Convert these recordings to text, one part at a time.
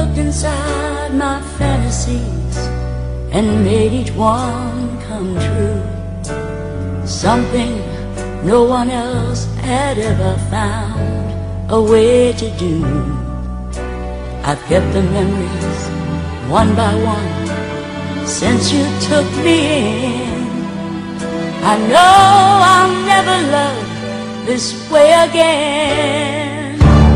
looked inside my fantasies and made each one come true. Something no one else had ever found a way to do. I've kept the memories one by one since you took me in. I know I'll never love this way again.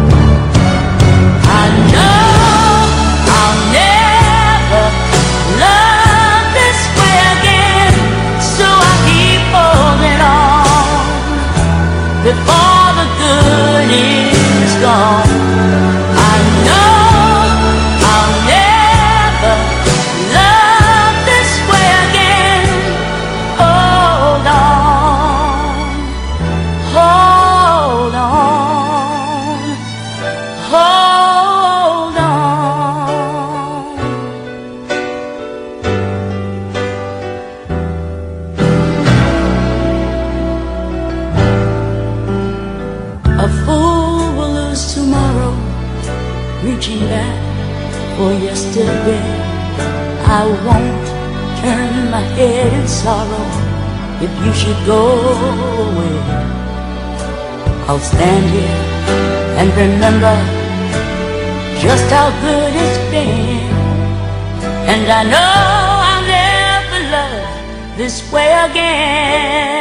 I know I'll never love this way again, so I keep holding on before the good is gone. I know I'll never love this way again. Hold on, hold on, hold on. A fool will lose tomorrow, reaching back for yesterday. I won't turn my head in sorrow if you should go away. I'll stand here and remember just how good it's been, and I know I'll never love this way again.